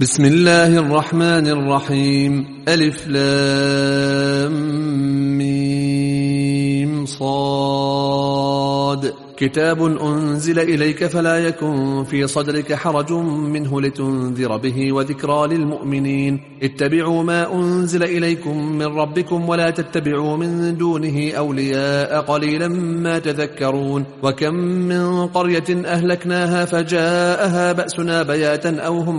بسم الله الرحمن الرحيم. ألف لام ميم صاد. كتاب أنزل إليك فلا يكن في صدرك حرج منه لتنذر به وذكرى للمؤمنين. اتبعوا ما أنزل إليكم من ربكم ولا تتبعوا من دونه أولياء قليلا ما تذكرون. وكم من قرية أهلكناها فجاءها بأسنا بياتا أو هم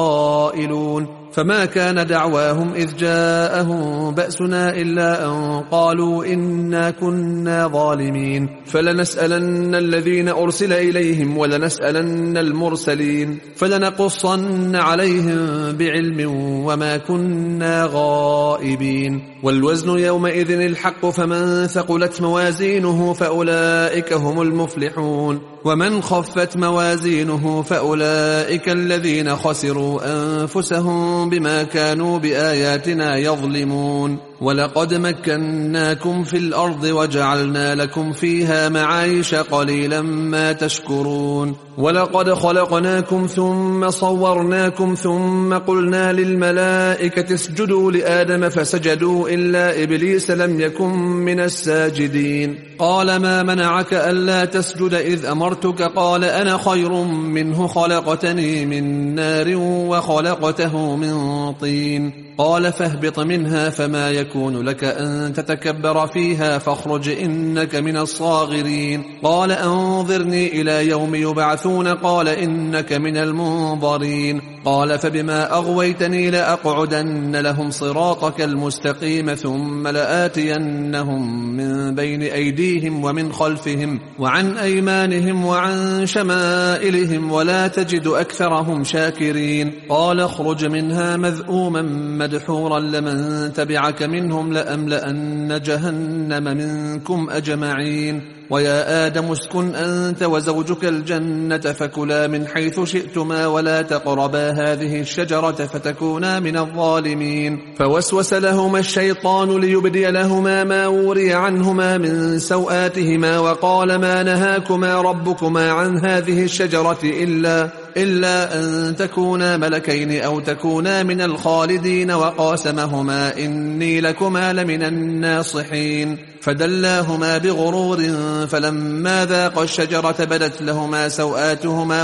قائلون فما كان دعواهم إذ جاءهم بأسنا إلا أن قالوا إنا كنا ظالمين. فلنسألن الذين أرسل إليهم ولنسألن المرسلين فلنقصن عليهم بعلم وما كنا غائبين. والوزن يومئذ الحق فمن ثقلت موازينه فأولئك هم المفلحون ومن خفت موازينه فأولئك الذين خسروا أنفسهم بما كانوا بآياتنا يظلمون. ولقد مكناكم في الأرض وجعلنا لكم فيها معايش قليلا ما تشكرون. ولقد خلقناكم ثم صورناكم ثم قلنا للملائكة اسجدوا لآدم فسجدوا إلا إبليس لم يكن من الساجدين. قال ما منعك ألا تسجد إذ أمرتك؟ قال أنا خير منه خلقتني من نار وخلقته من طين. قال فاهبط منها فما يكون لك أن تتكبر فيها فاخرج إنك من الصاغرين. قال أنظرني إلى يوم يبعثون قال إنك من المنظرين. قال فبما أغويتني لأقعدن لهم صراطك المستقيم ثم لآتينهم من بين أيديهم ومن خلفهم وعن أيمانهم وعن شمائلهم ولا تجد أكثرهم شاكرين. قال اخرج منها مذءوما مدحورا لمن تبعك منهم لأملأن جهنم منكم أجمعين. ويا آدم اسكن أنت وزوجك الجنة فكلا من حيث شئتما ولا تقربا هذه الشجرة فتكونا من الظالمين. فوسوس لهما الشيطان ليبدي لهما ما وري عنهما من سوآتهما وقال ما نهاكما ربكما عن هذه الشجرة إلا أن تكونا ملكين أو تكونا من الخالدين. وقاسمهما إني لكما لمن الناصحين. فدلاهما بغرور فلما ذاقا الشجرة بدت لهما سوآتهما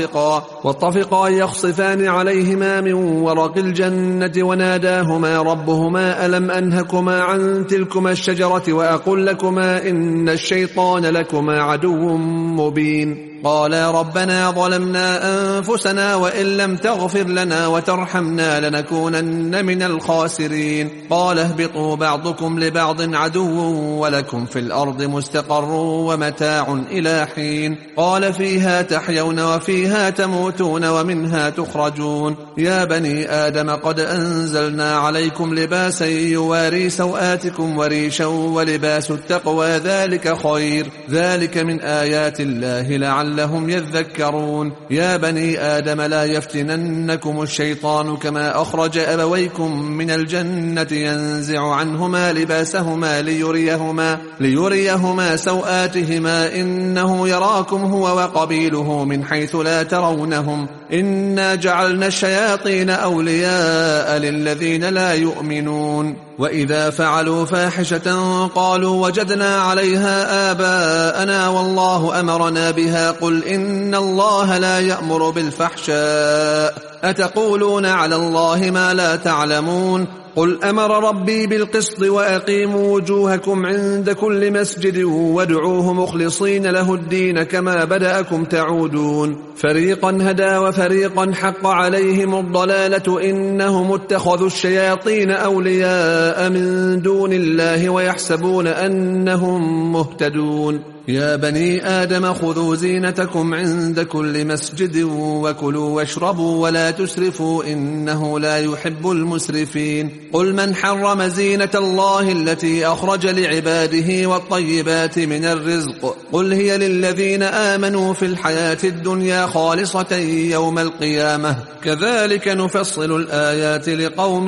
وطفقا يخصفان عليهما من ورق الجنة وناداهما ربهما ألم أنهكما عن تلكما الشجرة وأقل لكما إن الشيطان لكما عدو مبين. قالا ربنا ظلمنا أنفسنا وإن لم تغفر لنا وترحمنا لنكونن من الخاسرين. قال اهبطوا بعضكم لبعض عدو ولكم في الأرض مستقر ومتاع إلى حين. قال فيها تحيون وفيها تموتون ومنها تخرجون. يا بني آدم قد أنزلنا عليكم لباسا يواري سوآتكم وريشا ولباس التقوى ذلك خير ذلك من آيات الله لعلهم يذكرون. يا بني آدم لا يفتننكم الشيطان كما أخرج أبويكم من الجنة ينزع عنهما لباسهما ليريهما سوآتهما إنه يراكم هو وقبيله من حيث لا ترونهم إنا جعلنا الشياطين أولياء للذين لا يؤمنون. وإذا فعلوا فاحشة قالوا وجدنا عليها آباءنا والله أمرنا بها قل إن الله لا يأمر بالفحشاء أتقولون على الله ما لا تعلمون. قل أمر ربي بالقسط وأقيموا وجوهكم عند كل مسجد وادعوه مخلصين له الدين كما بدأكم تعودون. فريقا هدى وفريقا حق عليهم الضلالة إنهم اتخذوا الشياطين أولياء من دون الله ويحسبون أنهم مهتدون. يا بني آدم خذوا زينتكم عند كل مسجد وكلوا واشربوا ولا تسرفوا إنه لا يحب المسرفين. قل من حرم زينة الله التي أخرج لعباده والطيبات من الرزق قل هي للذين آمنوا في الحياة الدنيا خالصة يوم القيامة كذلك نفصل الآيات لقوم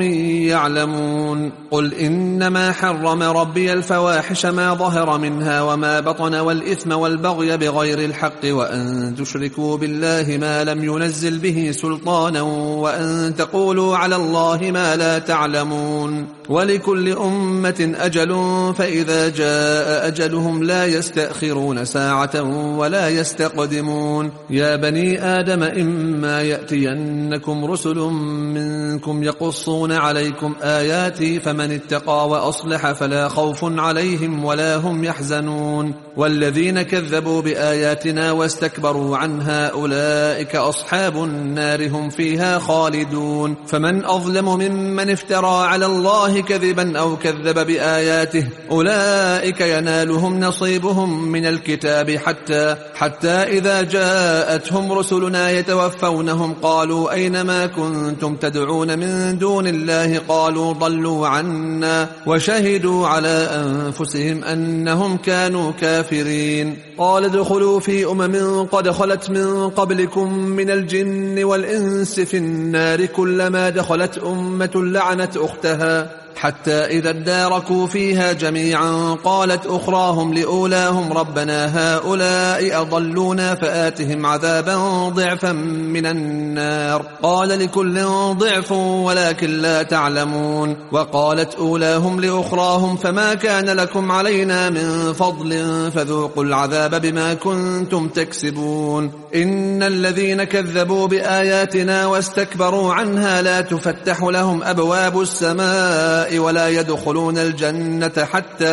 يعلمون. قل إنما حرم ربي الفواحش ما ظهر منها وما بطن والإثم والبغي بغير الحق وأن تشركوا بالله ما لم ينزل به سلطانا وأن تقولوا على الله ما لا تعلمون. ولكل أمة أجل فإذا جاء أجلهم لا يستأخرون ساعة ولا يستقدمون. يا بني آدم إما يأتينكم رسل منكم يقصون عليكم آياتي فمن اتقى وأصلح فلا خوف عليهم ولا هم يحزنون. والذين كذبوا بآياتنا واستكبروا عنها أولئك أصحاب النار هم فيها خالدون. فمن أظلم ممن افترى على الله كذبا أو كذب بآياته أولئك ينالهم نصيبهم من الكتاب حتى إذا جاءتهم رسلنا يتوفونهم قالوا أينما كنتم تدعون من دون الله قالوا ضلوا عنا وشهدوا على أنفسهم أنهم كانوا كافرين. قال ادخلوا في قد خلت من قبلكم من الجن والإنس في النار كلما دخلت أمة لعنت أختها حتى إذا اداركوا فيها جميعا قالت أخراهم لأولاهم ربنا هؤلاء أضلونا فآتهم عذابا ضعفا من النار قال لكل ضعف ولكن لا تعلمون. وقالت أولاهم لأخراهم فما كان لكم علينا من فضل فذوقوا العذاب بما كنتم تكسبون. إن الذين كذبوا بآياتنا واستكبروا عنها لا تفتح لهم أبواب السماء ولا يدخلون الجنة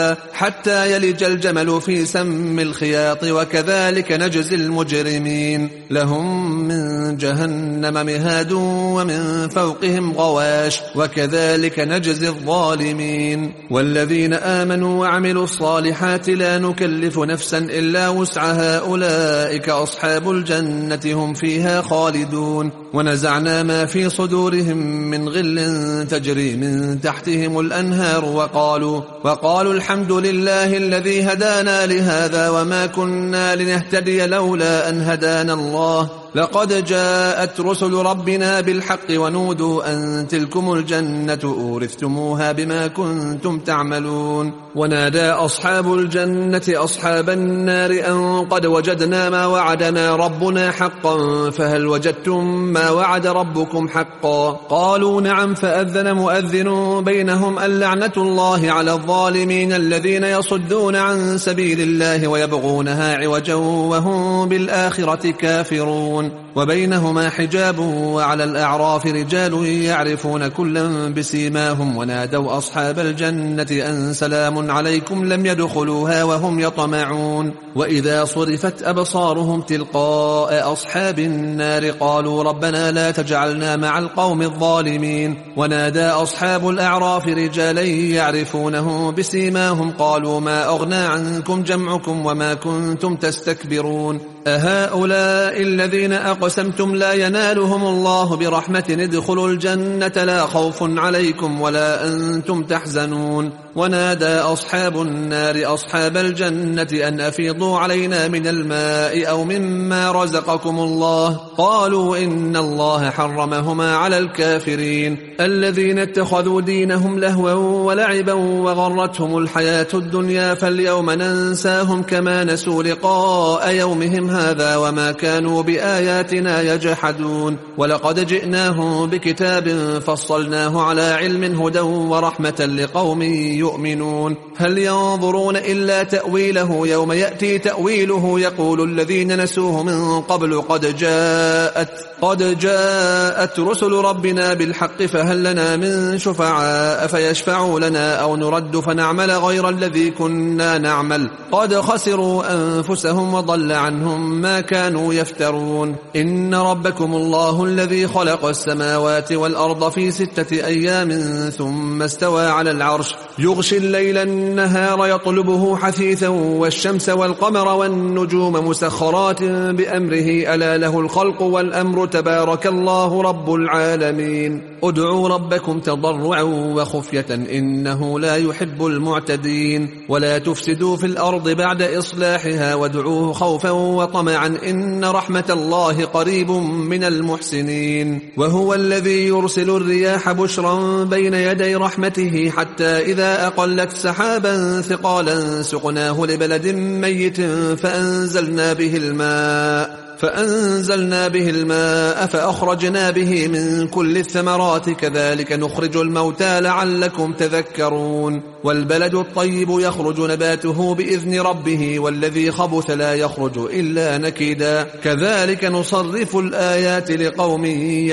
حتى يلج الجمل في سم الخياط وكذلك نجزي المجرمين. لهم من جهنم مهاد ومن فوقهم غواش وكذلك نجزي الظالمين. والذين آمنوا وعملوا الصالحات لا نكلف نفسا إلا وسعها أولئك أصحاب الجنة هم فيها خالدون. ونزعنا ما في صدورهم من غل تجري من تحتهم الأنهار وقالوا الحمد لله الذي هدانا لهذا وما كنا لنهتدي لولا أن هدانا الله لقد جاءت رسل ربنا بالحق ونودوا أن تلكم الجنة أورثتموها بما كنتم تعملون. ونادى أصحاب الجنة أصحاب النار أن قد وجدنا ما وعدنا ربنا حقا فهل وجدتم ما وعد ربكم حقا قالوا نعم فأذن مؤذن بينهم اللعنة الله على الظالمين الذين يصدون عن سبيل الله ويبغونها عوجا وهم بالآخرة كافرون. وبينهما حجاب وعلى الأعراف رجال يعرفون كلا بسيماهم ونادوا أصحاب الجنة أن سلام عليكم لم يدخلوها وهم يطمعون. وإذا صرفت أبصارهم تلقاء أصحاب النار قالوا ربنا لا تجعلنا مع القوم الظالمين. ونادى أصحاب الأعراف رجالا يعرفونه بسيماهم قالوا ما أغنى عنكم جمعكم وما كنتم تستكبرون أهؤلاء الذين أقسمتم لا ينالهم الله برحمة ادخلوا الجنة لا خوف عليكم ولا أنتم تحزنون. ونادى أصحاب النار أصحاب الجنة أن أفيضوا علينا من الماء أو مما رزقكم الله قالوا إن الله حرمهما على الكافرين الذين اتخذوا دينهم لهوا ولعبا وغرتهم الحياة الدنيا فاليوم ننساهم كما نسوا لقاء يومهم هذا وما كانوا بآياتنا يجحدون. ولقد جئناهم بكتاب فصلناه على علم هدى ورحمة لقوم يؤمنون. هل ينظرون إلا تأويله يوم يأتي تأويله يقول الذين نسوه من قبل قد جاءت رسل ربنا بالحق فهل لنا من شفعاء فيشفعوا لنا أو نرد فنعمل غير الذي كنا نعمل قد خسروا أنفسهم وضل عنهم ما كانوا يفترون. إن ربكم الله الذي خلق السماوات والأرض في 6 أيام ثم استوى على العرش يغشي الليل النهار يطلبه حثيثا والشمس والقمر والنجوم مسخرات بأمره ألا له الخلق والأمر تبارك الله رب العالمين. ادعوا ربكم تضرعا وخفية إنه لا يحب المعتدين ولا تفسدوا في الأرض بعد إصلاحها وادعوه خوفا وطمعا إن رحمة الله قريب من المحسنين. وهو الذي يرسل الرياح بشرا بين يدي رحمته حتى إذا أقلت سحابا ثقالا سقناه لبلد ميت فأنزلنا به الماء فأخرجنا به من كل الثمرات كذلك نخرج الموتى لعلكم تذكرون والبلد الطيب يخرج نباته بإذن ربه والذي خبث لا يخرج إلا نكدا كذلك نصرف الآيات لقوم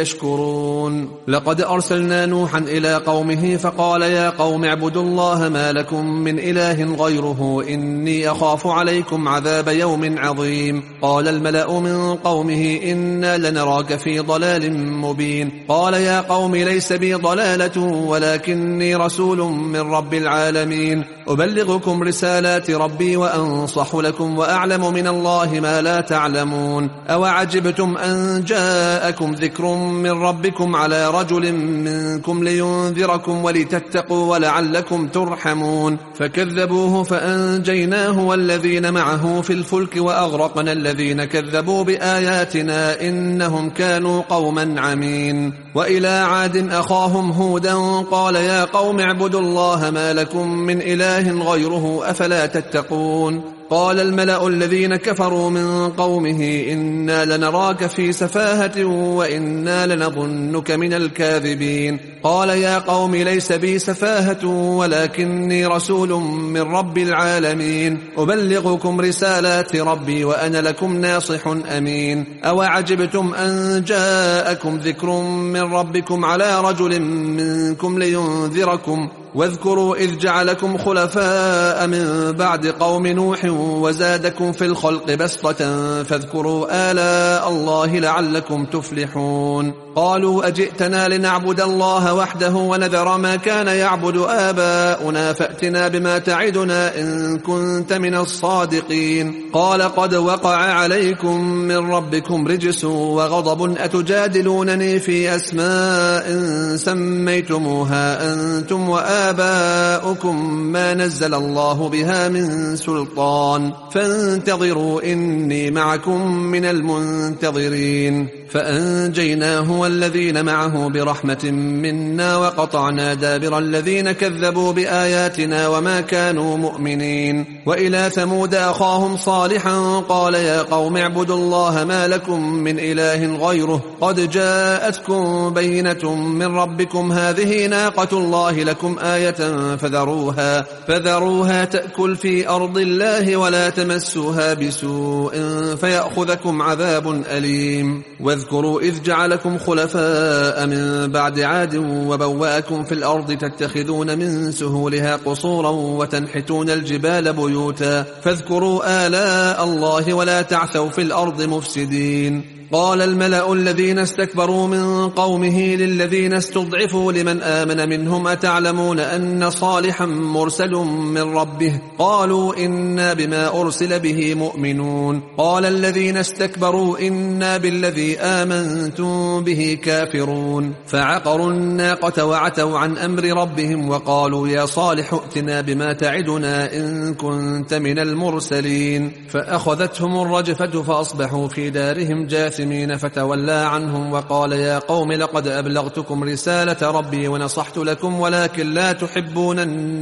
يشكرون لقد أرسلنا نوحا إلى قومه فقال يا قوم اعبدوا الله ما لكم من إله غيره إني أخاف عليكم عذاب يوم عظيم قال الملأ من قومه إنا لنراك في ضلال مبين قال يا قوم ليس بي ضلالة ولكني رسول من رب العالمين أبلغكم رسالات ربي وأنصح لكم وأعلم من الله ما لا تعلمون أوعجبتم أن جاءكم ذكر من ربكم على رجل منكم لينذركم ولتتقوا ولعلكم ترحمون فكذبوه فأنجيناه والذين معه في الفلك وأغرقنا الذين كذبوا بآياتنا إنهم كانوا قوما عمين وإلى عاد أخاهم هودا قال يا قوم اعبدوا الله ما لكم من إله غيره أفلا تتقون قال الملأ الذين كفروا من قومه إنا لنراك في سفاهة وإنا لنظنك من الكاذبين قال يا قوم ليس بي سفاهة ولكني رسول من رب العالمين أبلغكم رسالات ربي وأنا لكم ناصح أمين أوعجبتم أن جاءكم ذكر من ربكم على رجل منكم لينذركم واذكروا إذ جعلكم خلفاء من بعد قوم نوح وزادكم في الخلق بسطة فاذكروا آلاء الله لعلكم تفلحون قالوا أجئتنا لنعبد الله وحده ونذر ما كان يعبد آباؤنا فأتنا بما تعدنا إن كنت من الصادقين قال قد وقع عليكم من ربكم رجس وغضب أتجادلونني في أسماء سميتموها أنتم وآباؤكم ما نزل الله بها من سلطان فانتظروا إني معكم من المنتظرين فأنجيناه والذين معه برحمة منا وقطعنا دابر الذين كذبوا بآياتنا وما كانوا مؤمنين وإلى ثمود أخاهم صالحا قال يا قوم اعبدوا الله ما لكم من إله غيره قد جاءتكم بينة من ربكم هذه ناقة الله لكم آية فذروها تأكل في أرض الله ولا تمسوها بسوء فيأخذكم عذاب أليم واذكروا إذ جعلكم خلفاء من بعد عاد وبوأكم في الأرض تتخذون من سهولها قصورا وتنحتون الجبال بيوتا فاذكروا آلاء الله ولا تعثوا في الأرض مفسدين قال الملأ الذين استكبروا من قومه للذين استضعفوا لمن آمن منهم أتعلمون أن صالحا مرسل من ربه قالوا إنا بما أرسل به مؤمنون قال الذين استكبروا إنا بالذي آمنتم به كافرون فعقروا الناقة وعتوا عن أمر ربهم وقالوا يا صالح ائتنا بما تعدنا إن كنت من المرسلين فأخذتهم الرجفة فأصبحوا في دارهم جاثمين فتولى عنهم وقال يا قوم لقد أبلغتكم رسالة ربي ونصحت لكم ولكن لا تحبون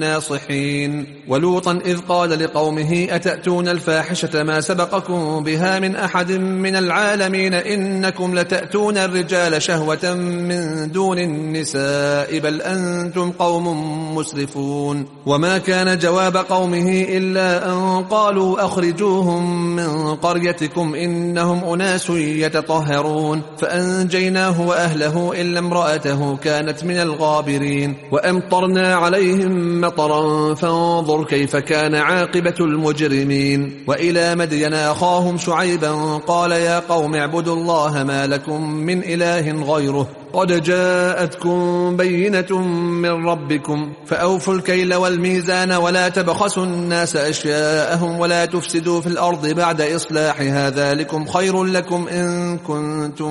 الناصحين ولوطا إذ قال لقومه أتأتون الفاحشة ما سبقكم بها من أحد من العالمين إنكم لتأتون الرجال شهوة من دون النساء بل أنتم قوم مسرفون وما كان جواب قومه إلا أن قالوا أخرجوهم من قريتكم إنهم أناس يتطهرون فأنجيناه وأهله إلا امرأته كانت من الغابرين وأمطرنا عليهم مطرا فانظر كيف كان عاقبة المجرمين وإلى مدين أخاهم شعيبا قال يا قوم اعبدوا الله ما لكم من إله غيره قد جاءتكم بينة من ربكم فأوفوا الكيل والميزان ولا تبخسوا الناس أشياءهم ولا تفسدوا في الأرض بعد إصلاحها ذلكم خير لكم إن كنتم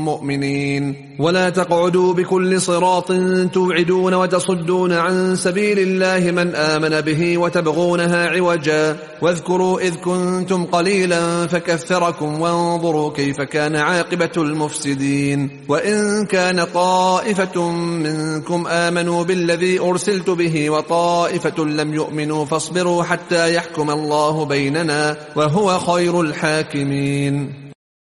مؤمنين ولا تقعدوا بكل صراط توعدون وتصدون عن سبيل الله من آمن به وتبغونها عوجا واذكروا إذ كنتم قليلا فكثركم وانظروا كيف كان عاقبة المفسدين وإن كان كان طائفة منكم آمنوا بالذي أرسلت به وطائفة لم يؤمنوا فاصبروا حتى يحكم الله بيننا وهو خير الحاكمين.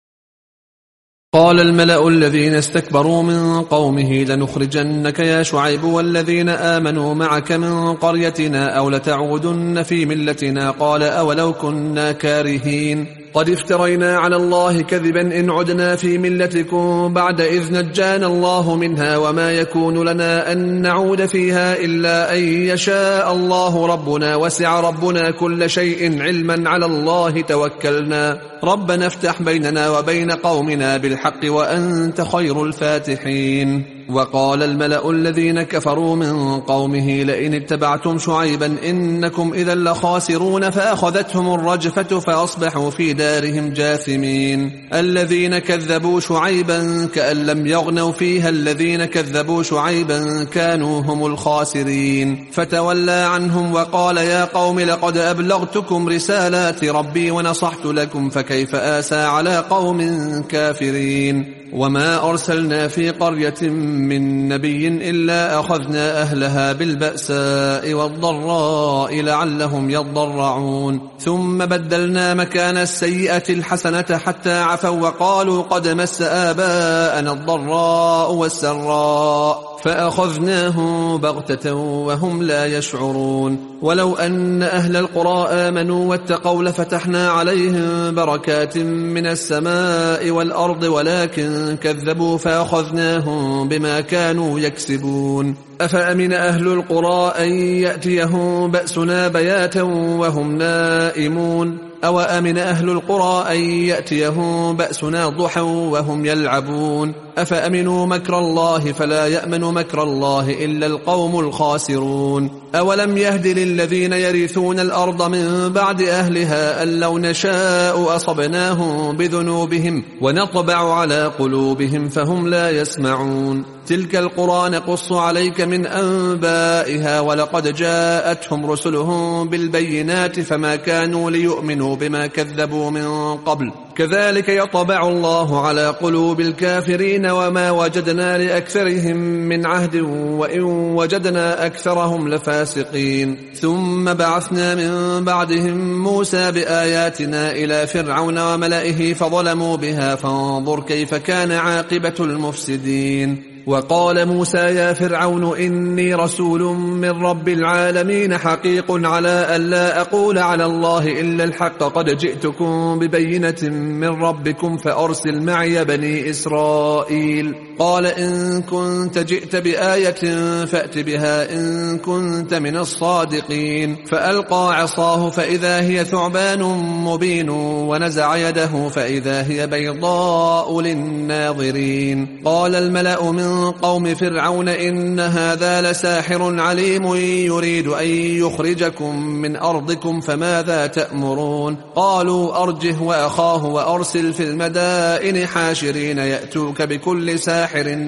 قال الملأ الذين استكبروا من قومه لنخرجنك يا شعيب والذين آمنوا معك من قريتنا أو لتعودن في ملتنا. قال أولو كنا كارهين قد افترينا على الله كذبا إن عدنا في ملتكم بعد إذ نجانا الله منها وما يكون لنا أن نعود فيها إلا أن يشاء الله ربنا وسع ربنا كل شيء علما على الله توكلنا ربنا افتح بيننا وبين قومنا بالحق وأنت خير الفاتحين. وقال الملأ الذين كفروا من قومه لئن اتبعتم شعيبا إنكم إذا لخاسرون فأخذتهم الرجفة فأصبحوا في دارهم جاثمين. الذين كذبوا شعيبا كأن لم يغنوا فيها الذين كذبوا شعيبا كانوا هم الخاسرين. فتولى عنهم وقال يا قوم لقد أبلغتكم رسالات ربي ونصحت لكم فكيف آسى على قوم كافرين. وما أرسلنا في قرية من نبي إلا أخذنا أهلها بالبأساء والضراء لعلهم يضرعون ثم بدلنا مكان السيئة الحسنة حتى عفوا وقالوا قد مس آباءنا الضراء والسراء فأخذناهم بغتة وهم لا يشعرون. ولو أن أهل القرى آمنوا واتقوا لفتحنا عليهم بركات من السماء والأرض ولكن كذبوا فأخذناهم بما كانوا يكسبون. أفأمن أهل القرى أن يأتيهم بأسنا بياتا وهم نائمون أو أمن أهل القرى أن يأتيهم بأسنا ضحى وهم يلعبون. أفأمنوا مكر الله فلا يأمن مكر الله إلا القوم الخاسرون. أولم يهد للذين يرثون الأرض من بعد أهلها أن لو نشاء أصبناهم بذنوبهم ونطبع على قلوبهم فهم لا يسمعون. تلك القرى نقص عليك من أنبائها ولقد جاءتهم رسلهم بالبينات فما كانوا ليؤمنوا بما كذبوا من قبل كذلك يطبع الله على قلوب الكافرين وما وجدنا لأكثرهم من عهد وإن وجدنا أكثرهم لفاسقين. ثم بعثنا من بعدهم موسى بآياتنا إلى فرعون وملئه فظلموا بها فانظر كيف كان عاقبة المفسدين. وقال موسى يا فرعون إني رسول من رب العالمين حقيق على ألا أقول على الله إلا الحق قد جئتكم ببينة من ربكم فأرسل معي بني إسرائيل. قال إن كنت جئت بآية فأت بها إن كنت من الصادقين. فألقى عصاه فإذا هي ثعبان مبين ونزع يده فإذا هي بيضاء للناظرين. قال الملأ من قوم فرعون إن هذا لساحر عليم يريد أن يخرجكم من أرضكم فماذا تأمرون. قالوا أرجه وأخاه وأرسل في المدائن حاشرين يأتوك بكل ساحر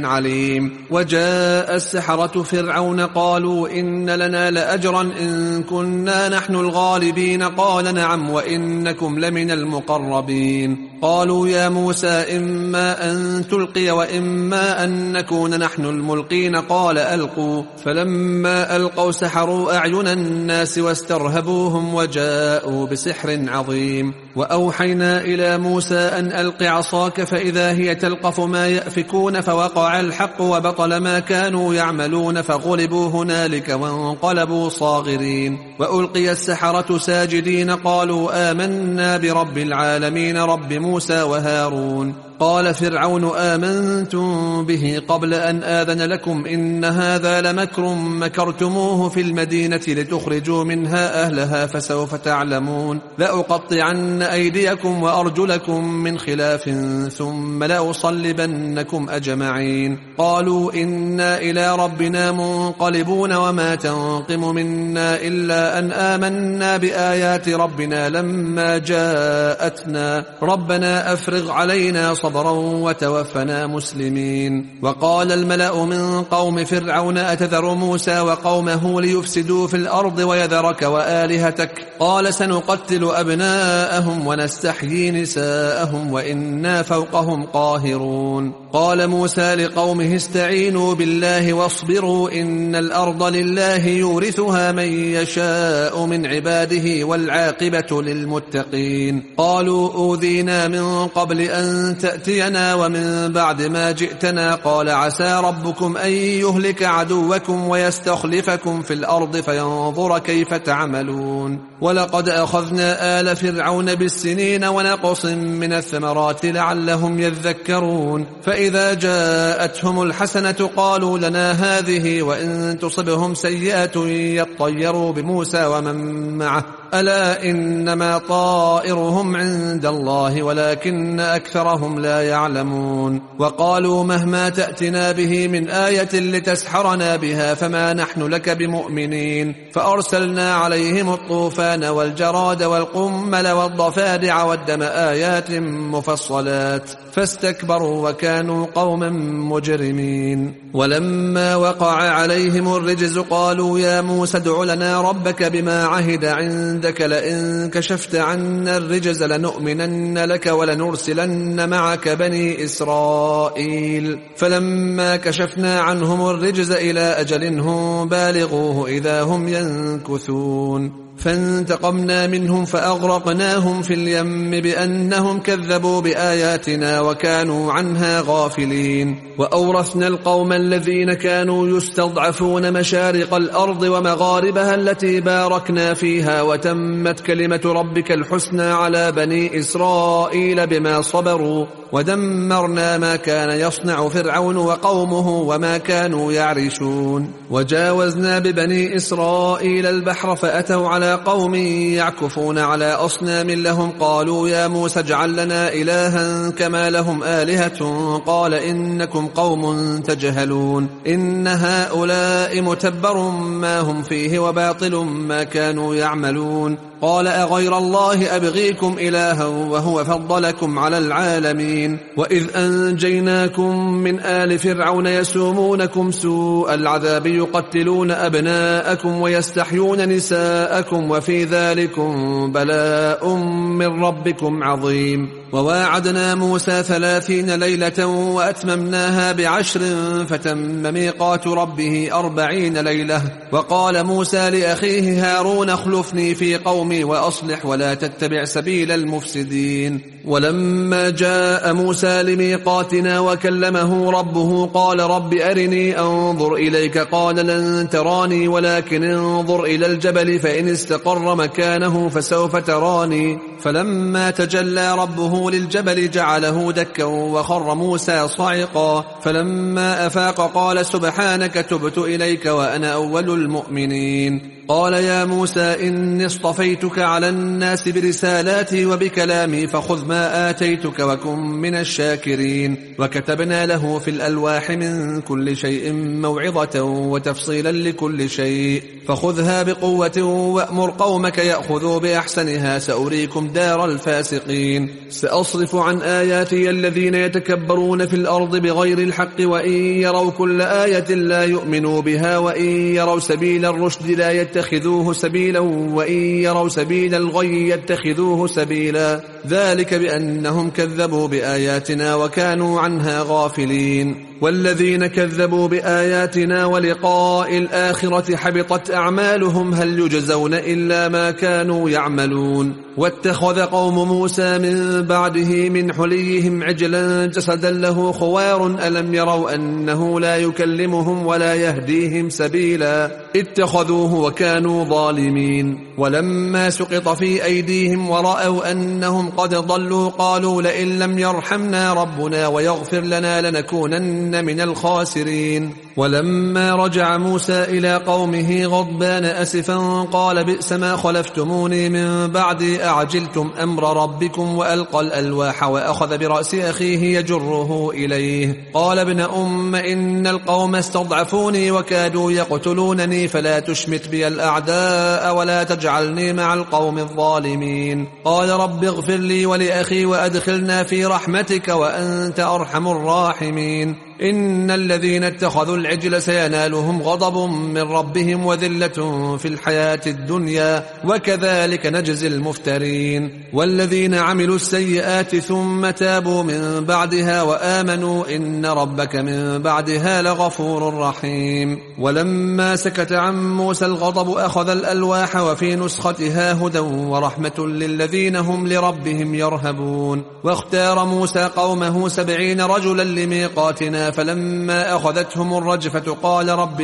عليم. وجاء السحرة فرعون قالوا إن لنا لأجرا إن كنا نحن الغالبين. قال نعم وإنكم لمن المقربين. قالوا يا موسى إما أن تلقي وإما أن نكون نحن الملقين. قال ألقوا. فلما ألقوا سحروا أعين الناس واسترهبوهم وجاءوا بسحر عظيم. وأوحينا إلى موسى أن ألق عصاك فإذا هي تلقف ما يأفكون فوقع الحق وبطل ما كانوا يعملون فغلبوا هنالك وانقلبوا صاغرين. وألقي السحرة ساجدين قالوا آمنا برب العالمين رب موسى وهارون. قال فرعون آمنتم به قبل أن آذن لكم إن هذا لمكر مكرتموه في المدينة لتخرجوا منها أهلها فسوف تعلمون. لأقطعن أيديكم وأرجلكم من خلاف ثم لأصلبنكم أجمعين. قالوا إنا إلى ربنا منقلبون وما تنقم منا إلا أن آمنا بآيات ربنا لما جاءتنا ربنا أفرغ علينا صبرا وتوفنا مسلمين. وقال الملأ من قوم فرعون أتذر موسى وقومه ليفسدوا في الأرض ويذرك وآلهتك. قال سنقتل أبناءهم ونستحيي نساءهم وإنا فوقهم قاهرون. قال موسى لقومه استعينوا بالله واصبروا إن الأرض لله يورثها من يشاء من عباده والعاقبة للمتقين. قالوا أوذينا من قبل أن تأتينا ومن بعد ما جئتنا قال عسى ربكم أن يهلك عدوكم ويستخلفكم في الأرض فينظر كيف تعملون. ولقد أخذنا آل فرعون بالسنين ونقص من الثمرات لعلهم يذكرون. فإذا جاءتهم الحسنة قالوا لنا هذه وإن تصبهم سيئة يطيروا بموسى ومن معه ألا إنما طائرهم عند الله ولكن أكثرهم لا يعلمون. وقالوا مهما تأتنا به من آية لتسحرنا بها فما نحن لك بمؤمنين. فأرسلنا عليهم الطوفان والجراد والقمل والضفادع والدم آيات مفصلات فاستكبروا وكانوا قوما مجرمين. ولما وقع عليهم الرجز قالوا يا موسى ادع لنا ربك بما عهد عندك لئن كشفت عنا الرجز لنؤمنن لك ولنرسلن معك بني إسرائيل. فلما كشفنا عنهم الرجز إلى أجل هم بالغوه إذا هم ينكثون. فانتقمنا منهم فأغرقناهم في اليم بأنهم كذبوا بآياتنا وكانوا عنها غافلين. وأورثنا القوم الذين كانوا يستضعفون مشارق الأرض ومغاربها التي باركنا فيها وتمت كلمة ربك الحسنى على بني إسرائيل بما صبروا ودمرنا ما كان يصنع فرعون وقومه وما كانوا يعرشون. وجاوزنا ببني إسرائيل البحر فأتوا على قوم يعكفون على أصنام لهم قالوا يا موسى اجعل لنا إلها كما لهم آلهة قال إنكم قوم تجهلون إن هؤلاء متبر ما هم فيه وباطل ما كانوا يعملون. قال أغير الله أبغيكم إلها وهو فضلكم على العالمين. وإذ أنجيناكم من آل فرعون يسومونكم سوء العذاب يقتلون أبناءكم ويستحيون نساءكم وفي ذلكم بلاء من ربكم عظيم. وواعدنا موسى 30 ليلة وأتممناها ب10 فتم ميقات ربه 40 ليلة. وقال موسى لأخيه هارون اخلفني في قومي وأصلح ولا تتبع سبيل المفسدين. ولما جاء موسى لميقاتنا وكلمه ربه قال رب أرني أنظر إليك قال لن تراني ولكن انظر إلى الجبل فإن استقر مكانه فسوف تراني. فلما تجلى ربه للجبل جعله دكا وخر موسى صعقا. فلما أفاق قال سبحانك تبت إليك وأنا أول المؤمنين. قال يا موسى إني اصطفيتك على الناس برسالاتي وبكلامي فخذ ما آتيتك وكن من الشاكرين. وكتبنا له في الألواح من كل شيء موعظة وتفصيلا لكل شيء فخذها بقوة وأمر قومك يأخذوا بأحسنها سأريكم دار الفاسقين. سأصرف عن آياتي الذين يتكبرون في الأرض بغير الحق وإن يروا كل آية لا يؤمنوا بها وإن يروا سبيل الرشد لا يتخذوه سبيلا وإن يروا سبيل الغي يتخذوه سبيلا ذلك بأنهم كذبوا بآياتنا وكانوا عنها غافلين. والذين كذبوا بآياتنا ولقاء الآخرة حبطت أعمالهم هل يجزون إلا ما كانوا يعملون. واتخذ قوم موسى من بعده من حليهم عجلا جسدا له خوار ألم يروا أنه لا يكلمهم ولا يهديهم سبيلا اتخذوه وكانوا ظالمين. ولما سقط في أيديهم ورأوا أنهم قد ضلوا قالوا لئن لم يرحمنا ربنا ويغفر لنا لنكونن من الخاسرين. ولما رجع موسى إلى قومه غضبان أسفا قال بئس ما خلفتموني من بعدي أعجلتم أمر ربكم وألقى الألواح وأخذ برأس أخيه يجره إليه قال ابن أم إن القوم استضعفوني وكادوا يقتلونني فلا تشمت بي الأعداء ولا تجعلني مع القوم الظالمين. قال رب اغفر لي ولأخي وأدخلنا في رحمتك وأنت أرحم الراحمين. إن الذين اتخذوا العجل سينالهم غضب من ربهم وذلة في الحياة الدنيا وكذلك نجزي المفترين. والذين عملوا السيئات ثم تابوا من بعدها وآمنوا إن ربك من بعدها لغفور رحيم. ولما سكت عن موسى الغضب أخذ الألواح وفي نسختها هدى ورحمة للذين هم لربهم يرهبون. واختار موسى قومه 70 رجلا لميقاتنا فلما أخذتهم الرجفة قال رب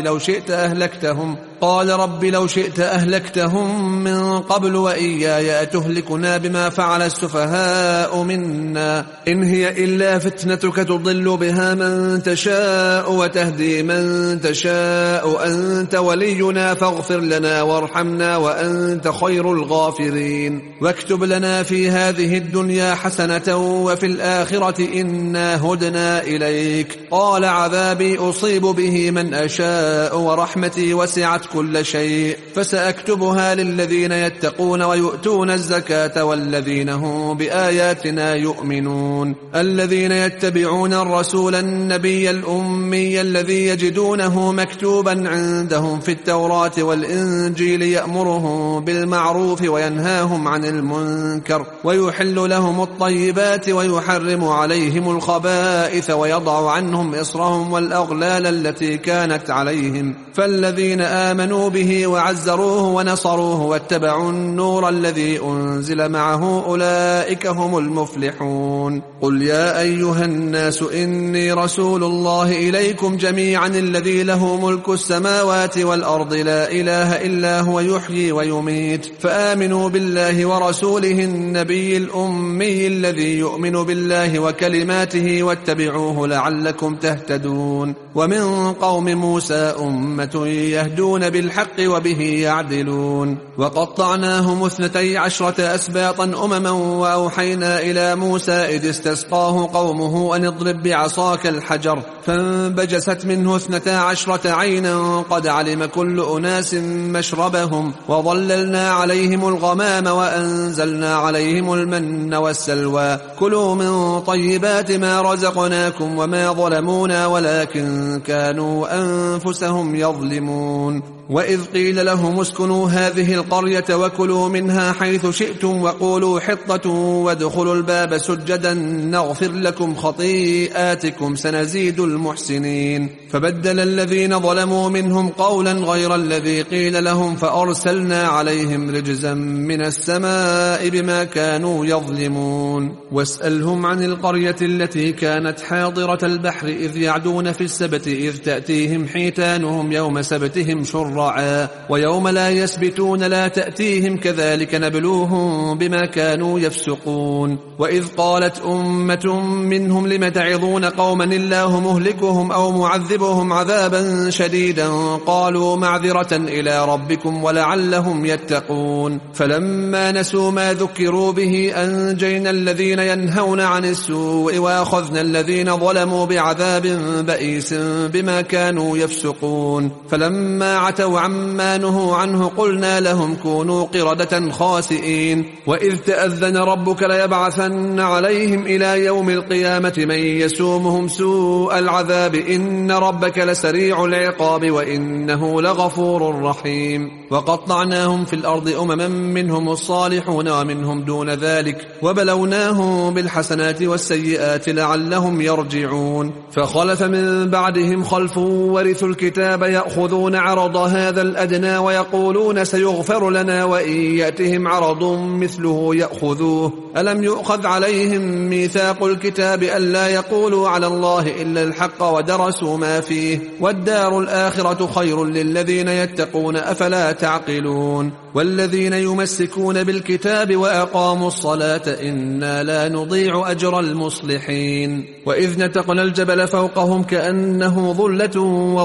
لو شئت أهلكتهم من قبل وإياي أتهلكنا بما فعل السفهاء منا إن هي إلا فتنتك تضل بها من تشاء وتهدي من تشاء أنت ولينا فاغفر لنا وارحمنا وأنت خير الغافرين. واكتب لنا في هذه الدنيا حسنة وفي الآخرة إنا هدنا إليك. قال عذابي أصيب به من أشاء ورحمتي وسعت كل شيء فسأكتبها للذين يتقون ويؤتون الزكاة والذين هم بآياتنا يؤمنون. الذين يتبعون الرسول النبي الأمي الذي يجدونه مكتوبا عندهم في التوراة والإنجيل يأمرهم بالمعروف وينهاهم عن المنكر ويحل لهم الطيبات ويحرم عليهم الخبائث ويضع عنهم إصرهم والأغلال التي كانت عليهم. فالذين آمنوا به وعزروه ونصروه واتبعوا النور الذي أنزل معه أولئك هم المفلحون. قل يا أيها الناس إني رسول الله إليكم جميعا الذي له ملك السماوات والأرض لا إله إلا هو يحيي ويميت فآمنوا بالله ورسوله النبي الأمي الذي يؤمن بالله وكلماته واتبعوه لعلكم تهتدون. ومن قوم موسى أمة يهدون بالحق وبه يعدلون. وقطعناهم 12 أسباطا أمما وأوحينا إلى موسى إذ استسقاه قومه أن اضرب بعصاك الحجر فانبجست منه 12 عينا قد علم كل أناس مشربهم وظللنا عليهم الغمام وأنزلنا عليهم المن والسلوى كلوا من طيبات ما رزقناكم وما ظلمونا ولكن كانوا أنفسهم يظلمون. وإذ قيل لهم اسكنوا هذه القرية وكلوا منها حيث شئتم وقولوا حطة وادخلوا الباب سجدا نغفر لكم خطيئاتكم سنزيد المحسنين. فبدل الذين ظلموا منهم قولا غير الذي قيل لهم فأرسلنا عليهم رجزا من السماء بما كانوا يظلمون. واسألهم عن القرية التي كانت حاضرة البحر إذ يعدون في السبت إذ تأتيهم حيتانهم يوم سبتهم شرعا ويوم لا يسبتون لا تأتيهم كذلك نبلوهم بما كانوا يفسقون. وإذ قالت أمة منهم لم تعظون قوما الله مهلكهم أو معذبهم عذابا شديدا قالوا معذرة إلى ربكم ولعلهم يتقون. فلما نسوا ما ذكروا به أنجينا الذين ينهون عن السوء وأخذنا الذين ظلموا بعذاب بئيس بما كانوا يفسقون. فلما عتوا عما نهوا عنه قلنا لهم كونوا قردة خاسئين. وإذ تأذن ربك ليبعثن عليهم إلى يوم القيامة من يسومهم سوء العذاب إن ربك لسريع العقاب وإنه لغفور رحيم. وقطعناهم في الأرض أمما منهم الصالحون ومنهم دون ذلك وبلوناهم بالحسنات والسيئات لعلهم يرجعون. فخلف من بعدهم خلف ورثوا الكتاب يأخذون عرض هذا الأدنى ويقولون سيغفر لنا وإن يأتهم عرض مثله يأخذوه ألم يؤخذ عليهم ميثاق الكتاب ألا يقولوا على الله إلا الحق ودرسوا ما فيه والدار الآخرة خير للذين يتقون أفلا تعقلون. والذين يمسكون بالكتاب وأقاموا الصلاة إنا لا نضيع أجر المصلحين. وإذ نتقنا الجبل فوقهم كأنه ظلة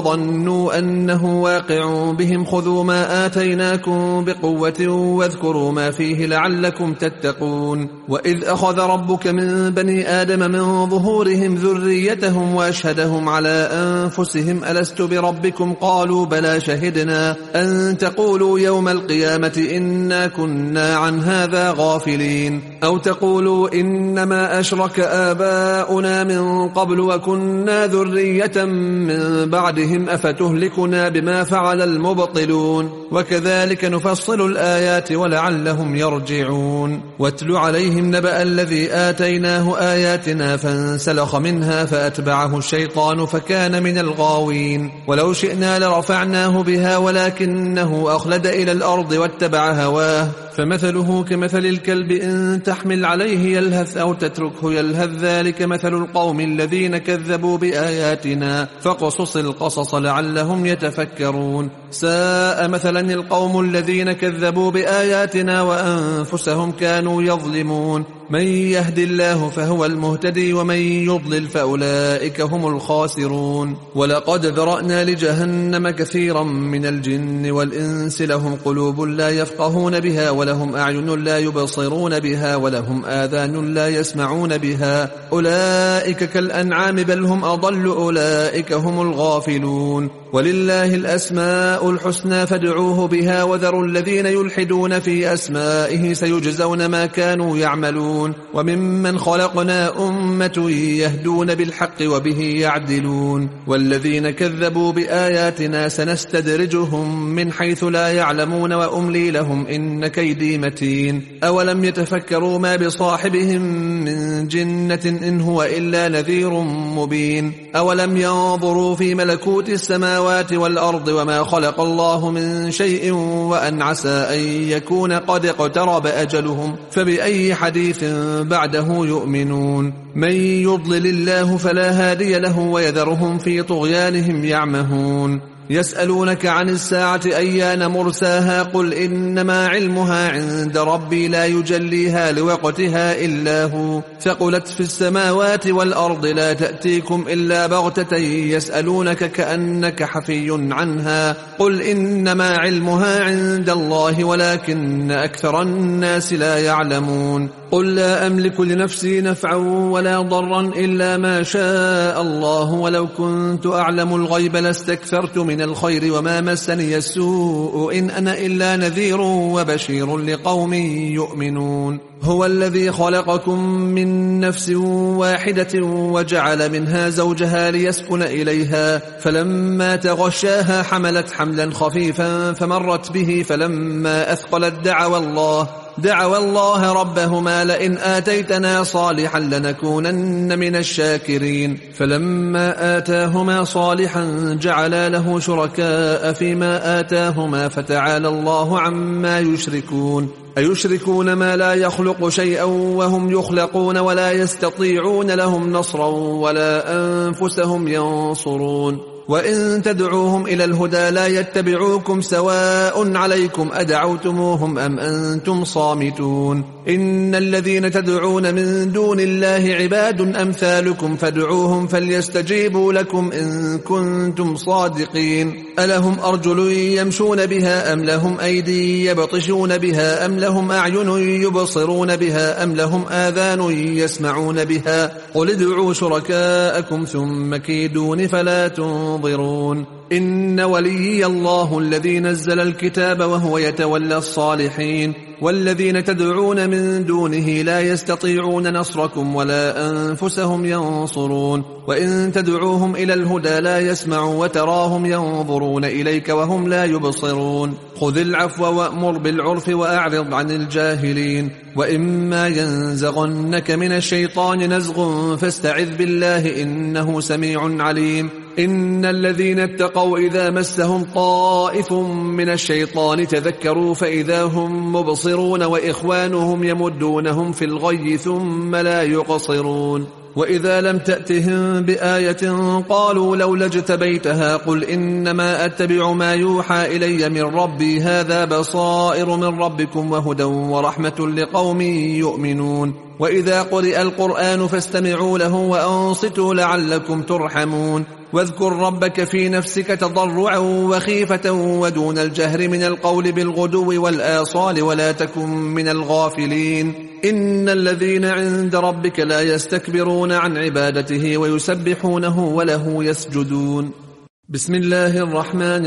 وظنوا أنه واقع بهم خذوا ما آتيناكم بقوة واذكروا ما فيه لعلكم تتقون. وإذ أخذ ربك من بني آدم من ظهورهم ذريتهم وأشهدهم على أنفسهم ألست بربكم قالوا بلى شهدنا أن تقولوا يوم القيامة إنا كنا عن هذا غافلين. أو تقولوا إنما أشرك آباؤنا من قبل وكنا ذرية من بعدهم أفتهلكنا بما فعل المبطلون وكذلك نفصل الآيات ولعلهم يرجعون واتل عليهم نبأ الذي آتيناه آياتنا فانسلخ منها فأتبعه الشيطان فكان من الغاوين ولو شئنا لرفعناه بها ولكنه أخلد إلى الأرض واتبع هواه فمثله كمثل الكلب إن تحمل عليه يلهث أو تتركه يلهث ذلك مثل القوم الذين كذبوا بآياتنا فقصص القصص لعلهم يتفكرون ساء مثلا القوم الذين كذبوا بآياتنا وأنفسهم كانوا يظلمون من يهد الله فهو المهتدي ومن يضلل فأولئك هم الخاسرون ولقد ذرأنا لجهنم كثيرا من الجن والإنس لهم قلوب لا يفقهون بها ولهم أعين لا يبصرون بها ولهم آذان لا يسمعون بها أولئك كالأنعام بل هم أضل أولئك هم الغافلون ولله الأسماء الحسنى فادعوه بها وذروا الذين يلحدون في أسمائه سيجزون ما كانوا يعملون وممن خلقنا أمة يهدون بالحق وبه يعدلون والذين كذبوا بآياتنا سنستدرجهم من حيث لا يعلمون وأملي لهم إن كيدي متين أولم يتفكروا ما بصاحبهم من جنة إن هو إلا نذير مبين أولم ينظروا في ملكوت السماوات والأرض وما خلق الله من شيء وأن عسى أن يكون قد اقترب أجلهم فبأي حديث بعده يؤمنون من يضلل الله فلا هادي له ويذرهم في طغيانهم يعمهون يسألونك عن الساعة أيان مرساها قل إنما علمها عند ربي لا يجليها لوقتها إلا هو ثقلت في السماوات والأرض لا تأتيكم إلا بغتة يسألونك كأنك حفي عنها قل إنما علمها عند الله ولكن أكثر الناس لا يعلمون قل لا أملك لنفسي نفعا ولا ضرا إلا ما شاء الله ولو كنت أعلم الغيب لاستكثرت من الخير وما مسني السوء إن أنا إلا نذير وبشير لقوم يؤمنون هو الذي خلقكم من نفس واحدة وجعل منها زوجها ليسكن إليها فلما تغشاها حملت حملا خفيفا فمرت به فلما أثقلت دعوا الله ربهما لئن آتيتنا صالحا لنكونن من الشاكرين فلما آتاهما صالحا جعلا له شركاء فيما آتاهما فتعالى الله عما يشركون أيشركون ما لا يخلق شيئا وهم يخلقون ولا يستطيعون لهم نصرا ولا أنفسهم ينصرون وإن تدعوهم إلى الهدى لا يتبعوكم سواء عليكم أدعوتموهم أم أنتم صامتون إن الذين تدعون من دون الله عباد أمثالكم فادعوهم فليستجيبوا لكم إن كنتم صادقين ألهم أرجل يمشون بها أم لهم أيدي يبطشون بها أم لهم أعين يبصرون بها أم لهم آذان يسمعون بها قل ادعوا شركاءكم ثم كيدون فلا تنظرون إن وليي الله الذي نزل الكتاب وهو يتولى الصالحين والذين تدعون من دونه لا يستطيعون نصركم ولا أنفسهم ينصرون وإن تدعوهم إلى الهدى لا يسمعوا وتراهم ينظرون إليك وهم لا يبصرون خذ العفو وأمر بالعرف وأعرض عن الجاهلين وإما ينزغنك من الشيطان نزغ فاستعذ بالله إنه سميع عليم إن الذين اتقوا إذا مسهم طائف من الشيطان تذكروا فإذا هم مبصرون وإخوانهم يمدونهم في الغي ثم لا يقصرون وإذا لم تأتهم بآية قالوا لولا اجتبيتها قل إنما أتبع ما يوحى إلي من ربي هذا بصائر من ربكم وهدى ورحمة لقوم يؤمنون وإذا قرئ القرآن فاستمعوا له وأنصتوا لعلكم ترحمون واذكر ربك في نفسك تضرعا وخيفة ودون الجهر من القول بالغدو والآصال ولا تكن من الغافلين إن الذين عند ربك لا يستكبرون عن عبادته ويسبحونه وله يسجدون بسم الله الرحمن